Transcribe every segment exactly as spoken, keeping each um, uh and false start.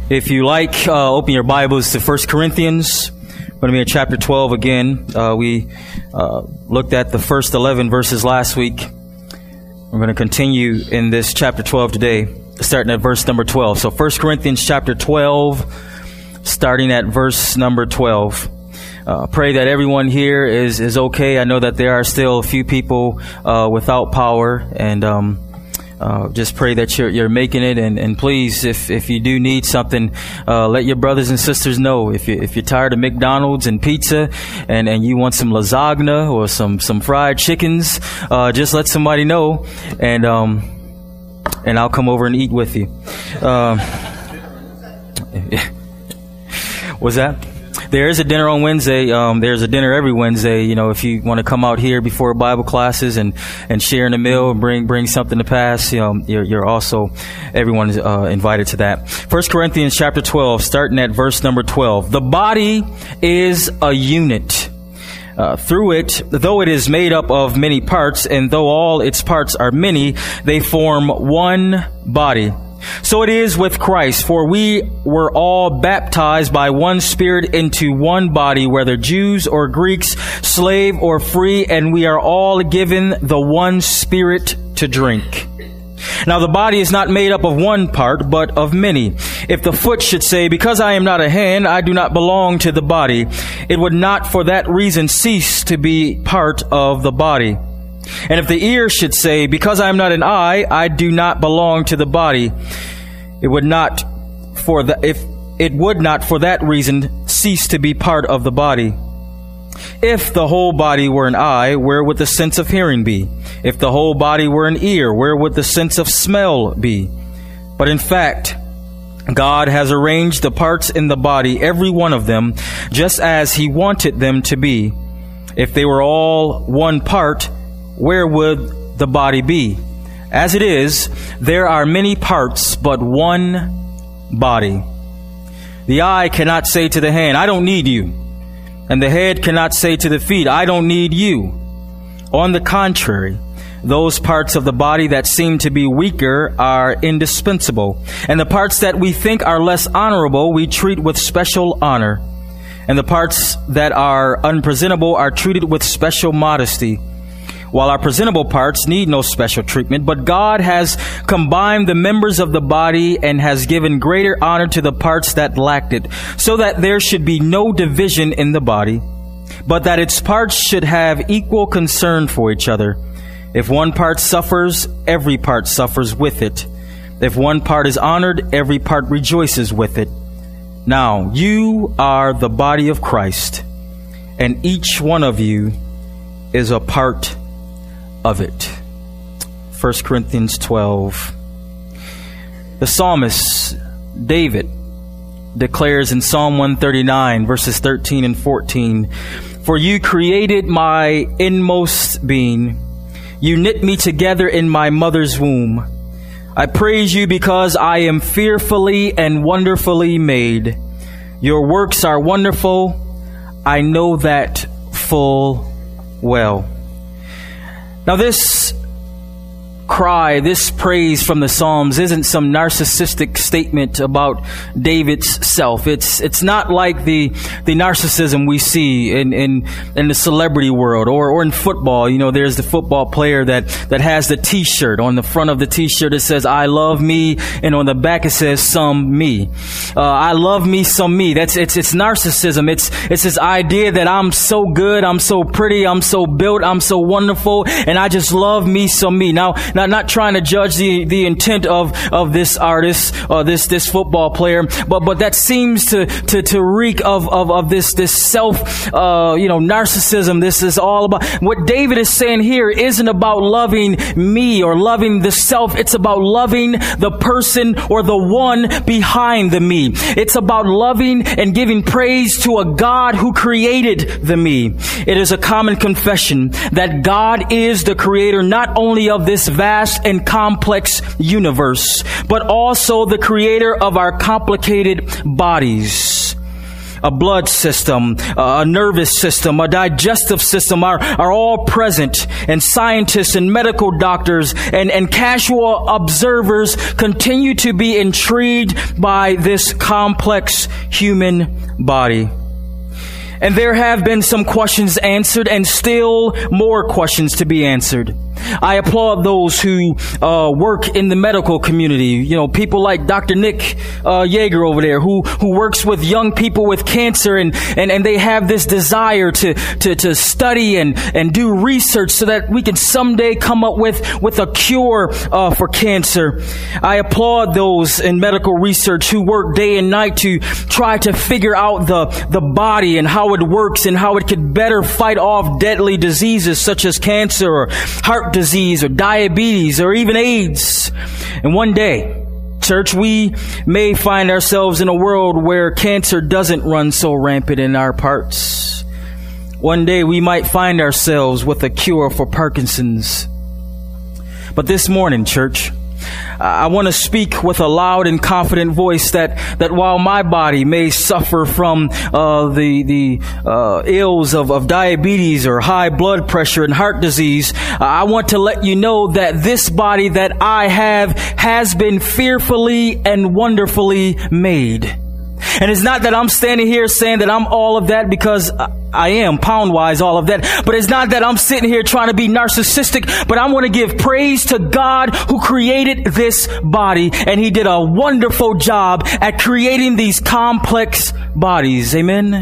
If you like, uh, open your Bibles to First Corinthians. We're going to be in chapter twelve again. Uh, we uh, looked at the first eleven verses last week. We're going to continue in this chapter twelve today, starting at verse number twelve. So First Corinthians chapter twelve, starting at verse number twelve. Uh, pray that everyone here is, is okay. I know that there are still a few people uh, without power, and um Uh, just pray that you're, you're making it, and, and please, if, if you do need something, uh, let your brothers and sisters know. If you, if you're tired of McDonald's and pizza, and, and you want some lasagna or some, some fried chickens, uh, just let somebody know, and, um, and I'll come over and eat with you. Um, what's that? There is a dinner on Wednesday. Um, there's a dinner every Wednesday. You know, if you want to come out here before Bible classes and, and share in a meal and bring bring something to pass, you know, you're, you're also, everyone is uh, invited to that. First Corinthians chapter twelve, starting at verse number twelve. The body is a unit. Uh, through it, though it is made up of many parts, and though all its parts are many, they form one body. So it is with Christ, for we were all baptized by one Spirit into one body, whether Jews or Greeks, slave or free, and we are all given the one Spirit to drink. Now the body is not made up of one part, but of many. If the foot should say, because I am not a hand, I do not belong to the body, it would not for that reason cease to be part of the body. And if the ear should say, because I am not an eye, I do not belong to the body, it would not for the, if it would not for that reason cease to be part of the body. If the whole body were an eye, where would the sense of hearing be? If the whole body were an ear, where would the sense of smell be? But in fact, God has arranged the parts in the body, every one of them, just as He wanted them to be. If they were all one part, where would the body be? As it is, there are many parts, but one body. The eye cannot say to the hand, I don't need you. And the head cannot say to the feet, I don't need you. On the contrary, those parts of the body that seem to be weaker are indispensable. And the parts that we think are less honorable, we treat with special honor. And the parts that are unpresentable are treated with special modesty. While our presentable parts need no special treatment, but God has combined the members of the body and has given greater honor to the parts that lacked it, so that there should be no division in the body, but that its parts should have equal concern for each other. If one part suffers, every part suffers with it. If one part is honored, every part rejoices with it. Now, you are the body of Christ, and each one of you is a part of it. First Corinthians twelve. The psalmist David declares in Psalm one thirty-nine, verses thirteen and fourteen, for you created my inmost being. You knit me together in my mother's womb. I praise you because I am fearfully and wonderfully made. Your works are wonderful. I know that full well. Now this cry, this praise from the Psalms isn't some narcissistic statement about David's self. It's it's not like the the narcissism we see in in, in the celebrity world or, or in football. You know, there's the football player that, that has the T-shirt. On the front of the T-shirt it says, I love me, and on the back it says, some me. Uh, I love me, some me. That's it's it's narcissism. It's it's this idea that I'm so good, I'm so pretty, I'm so built, I'm so wonderful, and I just love me, some me. Now Not not trying to judge the, the intent of, of this artist or this this football player, but but that seems to to, to reek of, of, of this this self uh, you know narcissism. This is all about what David is saying here. Isn't about loving me or loving the self. It's about loving the person or the one behind the me. It's about loving and giving praise to a God who created the me. It is a common confession that God is the creator not only of this vast and complex universe, but also the creator of our complicated bodies. a blood system, a nervous system, a digestive system are, are all present. And scientists and medical doctors and, and casual observers continue to be intrigued by this complex human body. And there have been some questions answered and still more questions to be answered. I applaud those who uh, work in the medical community. You know, people like Doctor Nick uh, Yeager over there, who who works with young people with cancer, and, and, and they have this desire to to, to study and, and do research so that we can someday come up with, with a cure uh, for cancer. I applaud those in medical research who work day and night to try to figure out the, the body and how it works and how it could better fight off deadly diseases such as cancer or heart disease or diabetes or even AIDS. And one day, church, we may find ourselves in a world where cancer doesn't run so rampant in our parts. One day we might find ourselves with a cure for Parkinson's. But this morning, church, I want to speak with a loud and confident voice that, that while my body may suffer from uh, the the uh, ills of, of diabetes or high blood pressure and heart disease, I want to let you know that this body that I have has been fearfully and wonderfully made. And it's not that I'm standing here saying that I'm all of that, because I am, pound-wise, all of that. But it's not that I'm sitting here trying to be narcissistic, but I want to give praise to God who created this body. And He did a wonderful job at creating these complex bodies.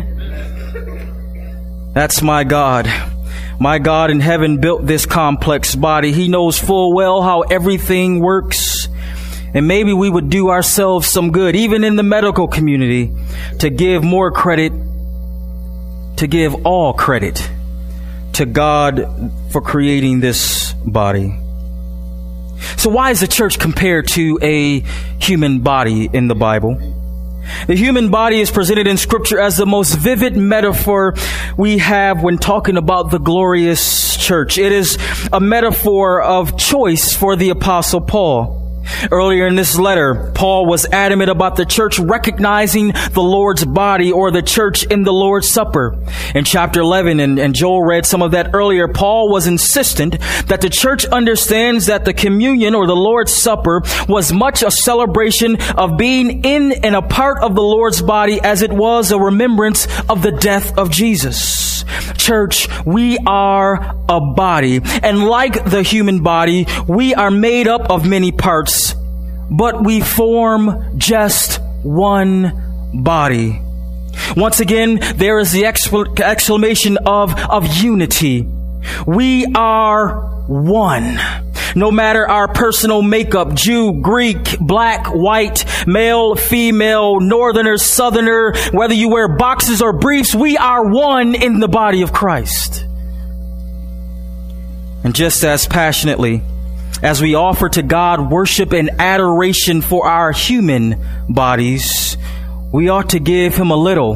Amen? That's my God. My God in heaven built this complex body. He knows full well how everything works. And maybe we would do ourselves some good, even in the medical community, to give more credit, to give all credit to God for creating this body. So why is the church compared to a human body in the Bible? The human body is presented in Scripture as the most vivid metaphor we have when talking about the glorious church. It is a metaphor of choice for the Apostle Paul. Earlier in this letter, Paul was adamant about the church recognizing the Lord's body, or the church in the Lord's Supper. In chapter eleven, and, and Joel read some of that earlier, Paul was insistent that the church understands that the communion, or the Lord's Supper, was much a celebration of being in and a part of the Lord's body as it was a remembrance of the death of Jesus. Church, we are a body, and like the human body, we are made up of many parts, but we form just one body. Once again, there is the exclamation of, of unity. We are one. No matter our personal makeup, Jew, Greek, black, white, male, female, northerner, southerner, whether you wear boxes or briefs, we are one in the body of Christ. And just as passionately as we offer to God worship and adoration for our human bodies, we ought to give Him a little.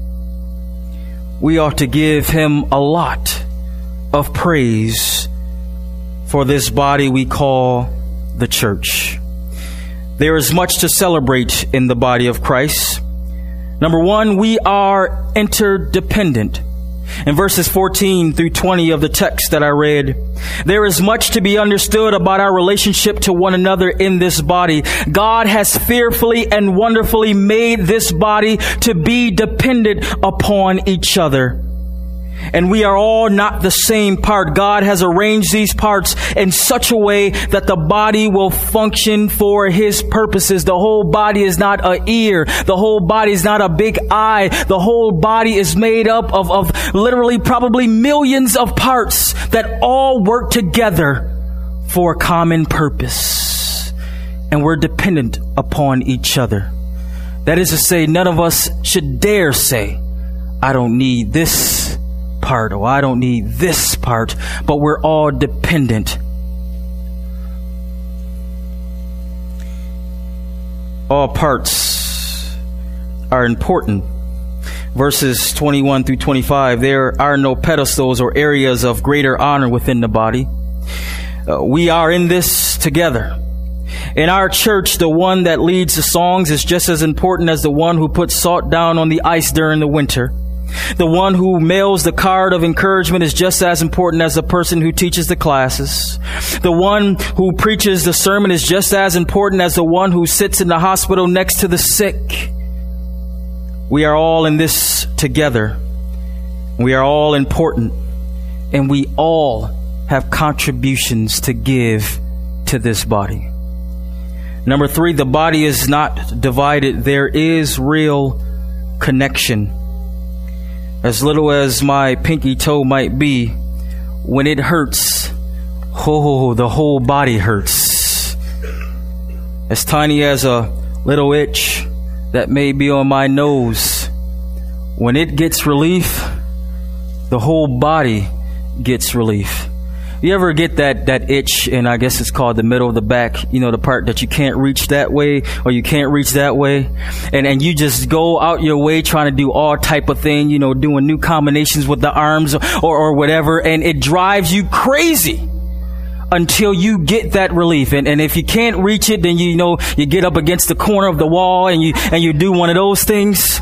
We ought to give Him a lot of praise for this body we call the church. There is much to celebrate in the body of Christ. Number one, we are interdependent. In verses fourteen through twenty of the text that I read, there is much to be understood about our relationship to one another in this body. God has fearfully and wonderfully made this body to be dependent upon each other. And we are all not the same part. God has arranged these parts in such a way that the body will function for His purposes. The whole body is not an ear. The whole body is not a big eye. The whole body is made up of, of literally probably millions of parts that all work together for a common purpose. And we're dependent upon each other. That is to say, none of us should dare say, I don't need this part, or I don't need this part, but we're all dependent. All parts are important. Verses twenty-one through twenty-five, there are no pedestals or areas of greater honor within the body. Uh, we are in this together. In our church, the one that leads the songs is just as important as the one who puts salt down on the ice during the winter. The one who mails the card of encouragement is just as important as the person who teaches the classes. The one who preaches the sermon is just as important as the one who sits in the hospital next to the sick. We are all in this together. We are all important, and we all have contributions to give to this body. Number three, the body is not divided. There is real connection. As little as my pinky toe might be, when it hurts, oh, the whole body hurts. As tiny as a little itch that may be on my nose, when it gets relief, the whole body gets relief. You ever get that, that itch, and I guess it's called the middle of the back, you know, the part that you can't reach that way or you can't reach that way. And, and you just go out your way trying to do all type of thing, you know, doing new combinations with the arms or, or whatever. And it drives you crazy until you get that relief. And, and if you can't reach it, then you, you know, you get up against the corner of the wall and you, and you do one of those things.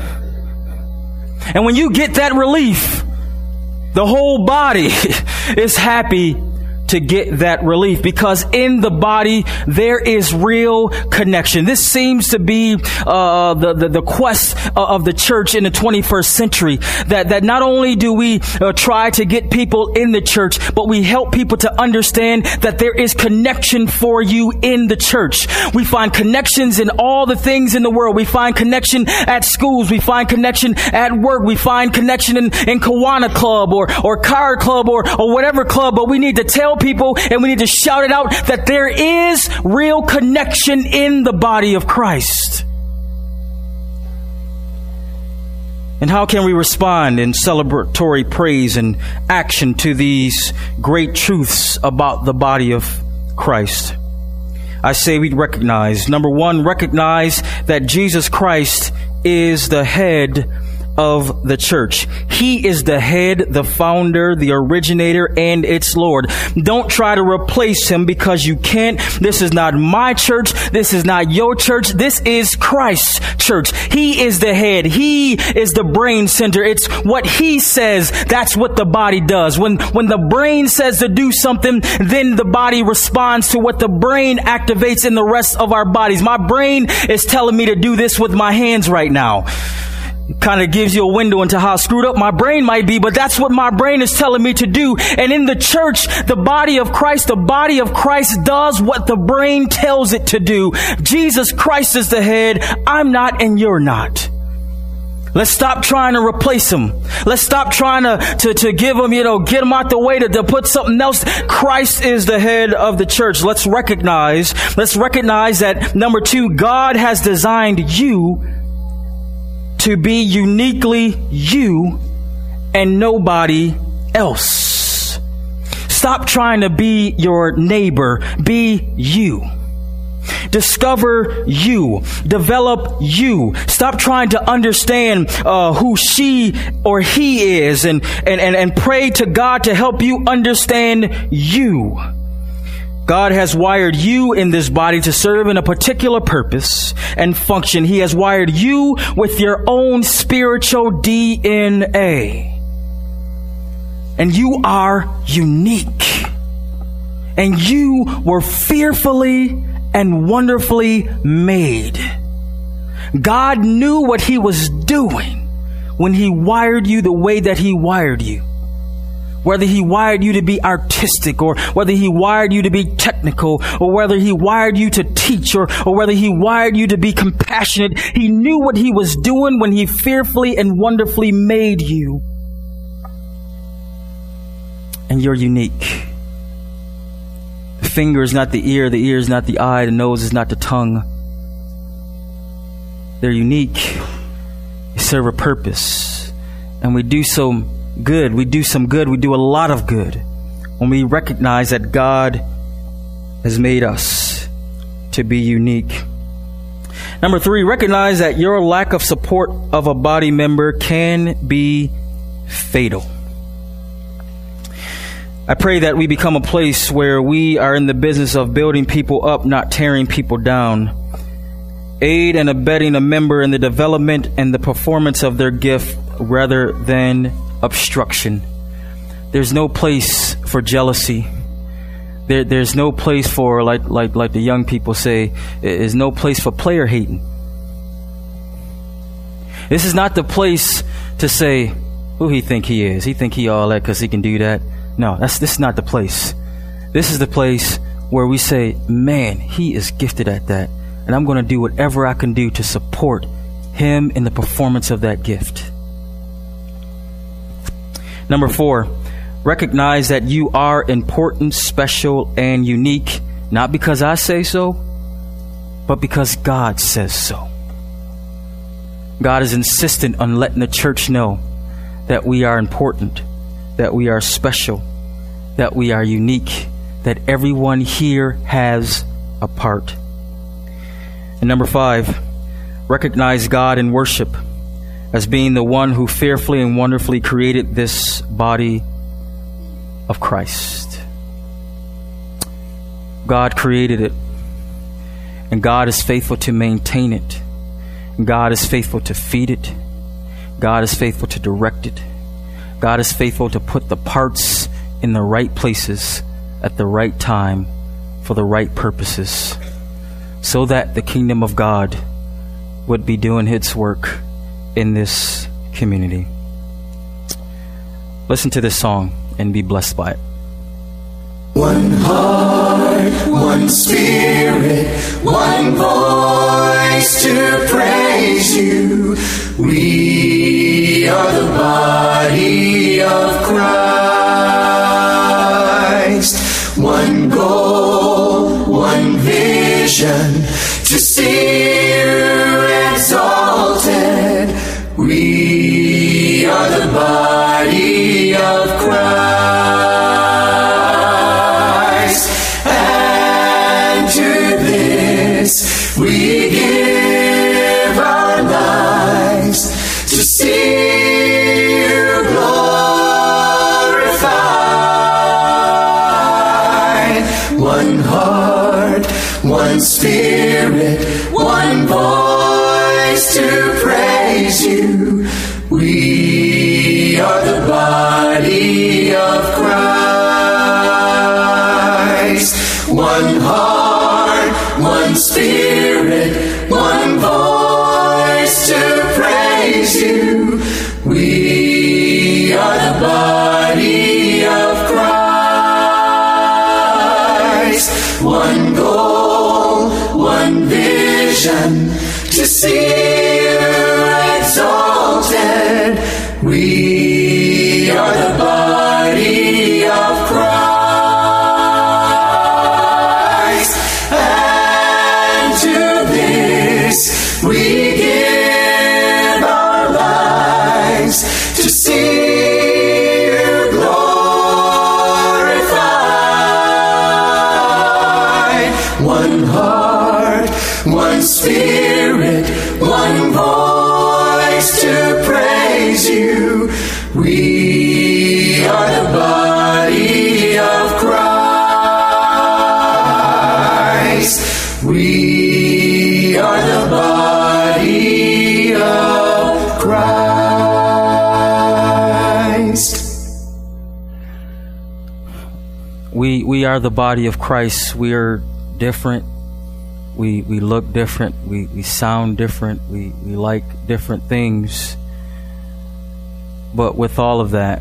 And when you get that relief, the whole body is happy to get that relief, because in the body there is real connection. This seems to be uh, the, the the quest of the church in the twenty-first century. That that not only do we uh, try to get people in the church, but we help people to understand that there is connection for you in the church. We find connections in all the things in the world. We find connection at schools. We find connection at work. We find connection in, in Kiwanis Club or or Card Club or or whatever club. But we need to tell people, and we need to shout it out, that there is real connection in the body of Christ. And how can we respond in celebratory praise and action to these great truths about the body of Christ? I say we recognize, number one, recognize that Jesus Christ is the head of the church. He is the head, the founder, the originator, and its Lord. Don't try to replace him, because you can't. This is not my church. This is not your church. This is Christ's church. He is the head. He is the brain center. It's what he says. That's what the body does. When, when the brain says to do something, then the body responds to what the brain activates in the rest of our bodies. My brain is telling me to do this with my hands right now. Kind of gives you a window into how screwed up my brain might be, but that's what my brain is telling me to do. And in the church, the body of Christ, the body of Christ does what the brain tells it to do. Jesus Christ is the head. I'm not, and you're not. Let's stop trying to replace him. Let's stop trying to, to, to give him, you know, get him out the way to, to put something else. Christ is the head of the church. Let's recognize, let's recognize that, number two, God has designed you to be uniquely you and nobody else. Stop trying to be your neighbor. Be you. Discover you. Develop you. Stop trying to understand uh, who she or he is, and, and, and, and pray to God to help you understand you. God has wired you in this body to serve in a particular purpose and function. He has wired you with your own spiritual D N A. And you are unique. And you were fearfully and wonderfully made. God knew what he was doing when he wired you the way that he wired you. Whether he wired you to be artistic, or whether he wired you to be technical, or whether he wired you to teach, or, or whether he wired you to be compassionate, he knew what he was doing when he fearfully and wonderfully made you. And you're unique. The finger is not the ear, the ear is not the eye, the nose is not the tongue. They're unique. They serve a purpose. And we do so good. We do some good. We do a lot of good when we recognize that God has made us to be unique. Number three, recognize that your lack of support of a body member can be fatal. I pray that we become a place where we are in the business of building people up, not tearing people down. Aid and abetting a member in the development and the performance of their gift rather than obstruction. There's no place for jealousy. There, there's no place for, like, like, like the young people say, there's no place for player hating. This is not the place to say, who he think he is. He think he all that because he can do that. No, that's this is not the place. This is the place where we say, man, he is gifted at that. And I'm going to do whatever I can do to support him in the performance of that gift. Number four, recognize that you are important, special, and unique, not because I say so, but because God says so. God is insistent on letting the church know that we are important, that we are special, that we are unique, that everyone here has a part. And number five, recognize God in worship as being the one who fearfully and wonderfully created this body of Christ. God created it, and God is faithful to maintain it. God is faithful to feed it. God is faithful to direct it. God is faithful to put the parts in the right places at the right time for the right purposes, so that the kingdom of God would be doing its work in this community. Listen to this song and be blessed by it. One heart, one spirit, one voice to praise you. We are the body of Christ. One goal, one vision, to see you exalted. We are the body of Christ, and to this we give our lives, to see you glorified. One heart, one spirit, one voice to praise you. We are the body of Christ. One heart, one spirit, one voice to praise you. We are the body of Christ. One goal, one vision, to see you exalted. We are the body of Christ, and to this we give our lives, to see you glorified. One heart, one spirit, one voice to praise you. We are the body of Christ. We are the body of Christ. We we are the body of Christ. We are different. We we look different. We, we sound different. We, we like different things. But with all of that,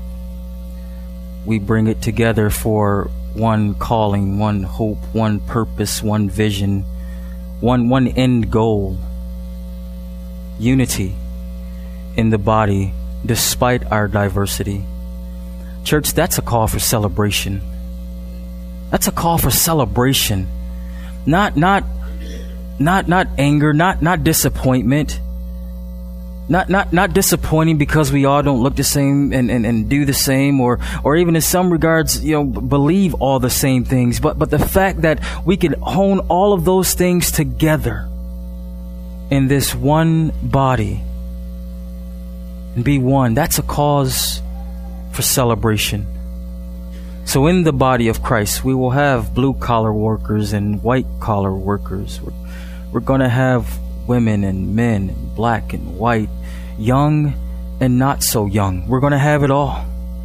we bring it together for one calling, one hope, one purpose, one vision, one one end goal. Unity in the body despite our diversity. Church, that's a call for celebration. That's a call for celebration. Not not not not anger, not not disappointment. Not not not disappointing because we all don't look the same and, and, and do the same, or or even in some regards, you know, believe all the same things. But but the fact that we can hone all of those things together in this one body and be one, that's a cause for celebration. So in the body of Christ, we will have blue collar workers and white collar workers. We're, we're going to have women and men, and black and white, young and not so young. We're going to have it all.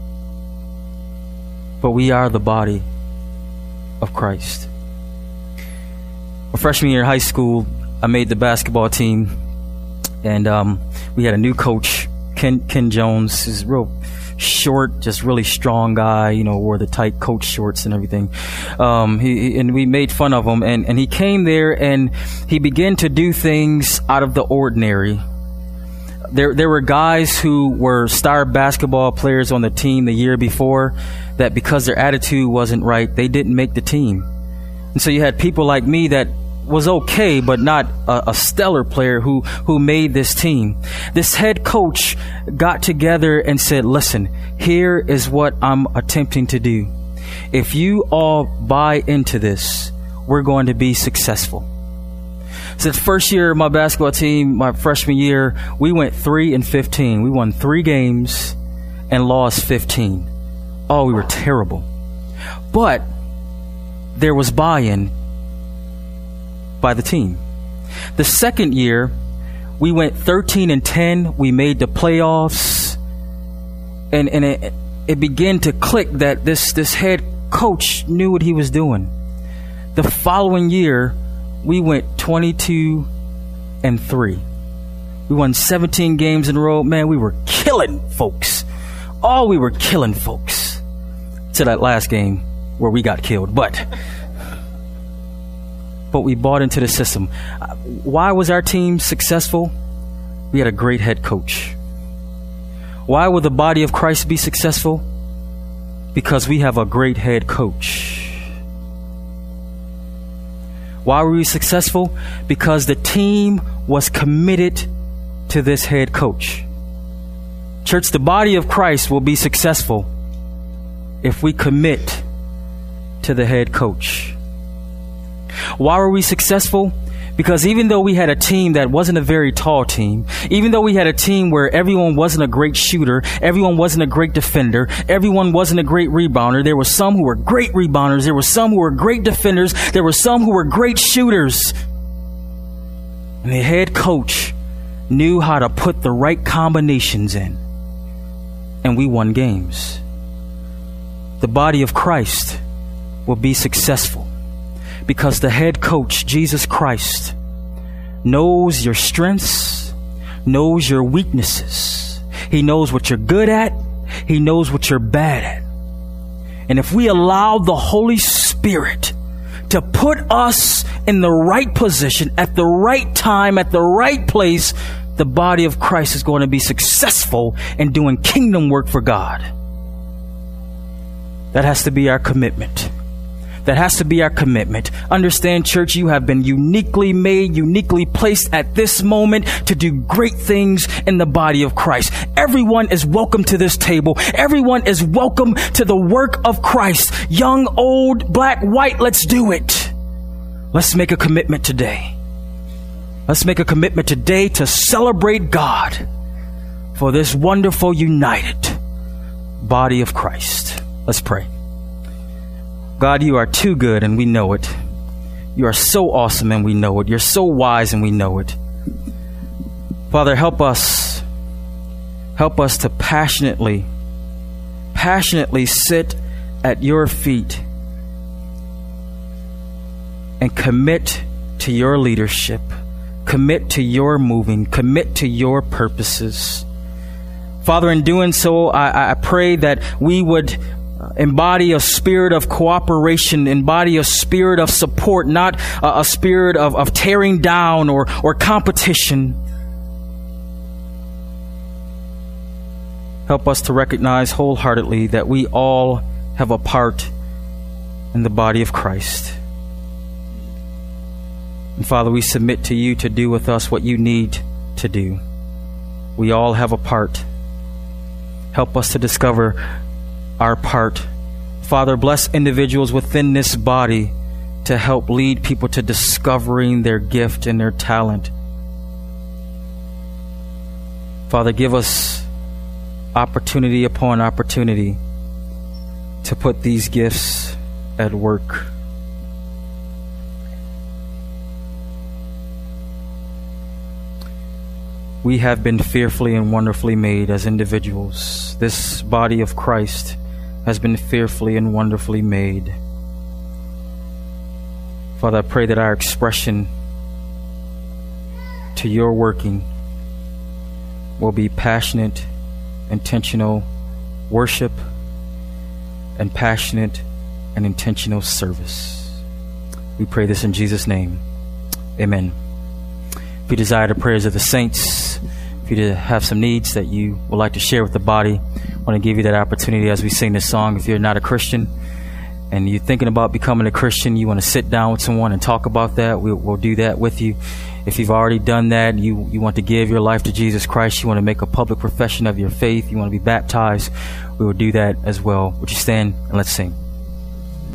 But we are the body of Christ. My freshman year in high school, I made the basketball team, and um, we had a new coach, Ken Ken Jones. He's real short, just really strong guy, you know, wore the tight coach shorts and everything. Um, he, he, and we made fun of him, and, and he came there and he began to do things out of the ordinary. There, there were guys who were star basketball players on the team the year before that because their attitude wasn't right, they didn't make the team. And so you had people like me that was okay, but not a, a stellar player who, who made this team. This head coach got together and said, listen, here is what I'm attempting to do. If you all buy into this, we're going to be successful. So the first year of my basketball team, my freshman year, we went three and fifteen. We won three games and lost fifteen. Oh, we were terrible. But there was buy-in by the team. The second year, we went thirteen and ten. We made the playoffs, and and it, it began to click that this this head coach knew what he was doing. The following year, we went twenty-two and three. We won seventeen games in a row. Man, we were killing folks. Oh, we were killing folks. To that last game where we got killed, but. But we bought into the system. Why was our team successful? We had a great head coach. Why will the body of Christ be successful? Because we have a great head coach. Why were we successful? Because the team was committed to this head coach. Church, the body of Christ will be successful if we commit to the head coach. Why were we successful? Because even though we had a team that wasn't a very tall team, even though we had a team where everyone wasn't a great shooter, everyone wasn't a great defender, everyone wasn't a great rebounder, there were some who were great rebounders, there were some who were great defenders, there were some who were great shooters. And the head coach knew how to put the right combinations in. And we won games. The body of Christ will be successful because the head coach, Jesus Christ, knows your strengths, knows your weaknesses. He knows what you're good at. He knows what you're bad at. And if we allow the Holy Spirit to put us in the right position at the right time, at the right place, the body of Christ is going to be successful in doing kingdom work for God. That has to be our commitment. That has to be our commitment. Understand, church, you have been uniquely made, uniquely placed at this moment to do great things in the body of Christ. Everyone is welcome to this table. Everyone is welcome to the work of Christ. Young, old, black, white, let's do it. Let's make a commitment today. Let's make a commitment today to celebrate God for this wonderful, united body of Christ. Let's pray. God, you are too good and we know it. You are so awesome and we know it. You're so wise and we know it. Father, help us. Help us to passionately, passionately sit at your feet and commit to your leadership, commit to your moving, commit to your purposes. Father, in doing so, I, I pray that we would embody a spirit of cooperation, embody a spirit of support, not a, a spirit of, of tearing down or, or competition. Help us to recognize wholeheartedly that we all have a part in the body of Christ. And Father, we submit to you to do with us what you need to do. We all have a part. Help us to discover our part. Father, bless individuals within this body to help lead people to discovering their gift and their talent. Father, give us opportunity upon opportunity to put these gifts at work. We have been fearfully and wonderfully made as individuals. This body of Christ has been fearfully and wonderfully made. Father, I pray that our expression to your working will be passionate, intentional worship and passionate and intentional service. We pray this in Jesus' name. Amen. If you desire the prayers of the saints, if you have some needs that you would like to share with the body, I want to give you that opportunity as we sing this song. If you're not a Christian and you're thinking about becoming a Christian, you want to sit down with someone and talk about that, we'll, we'll do that with you. If you've already done that, you, you want to give your life to Jesus Christ, you want to make a public profession of your faith, you want to be baptized, we will do that as well. Would you stand and let's sing.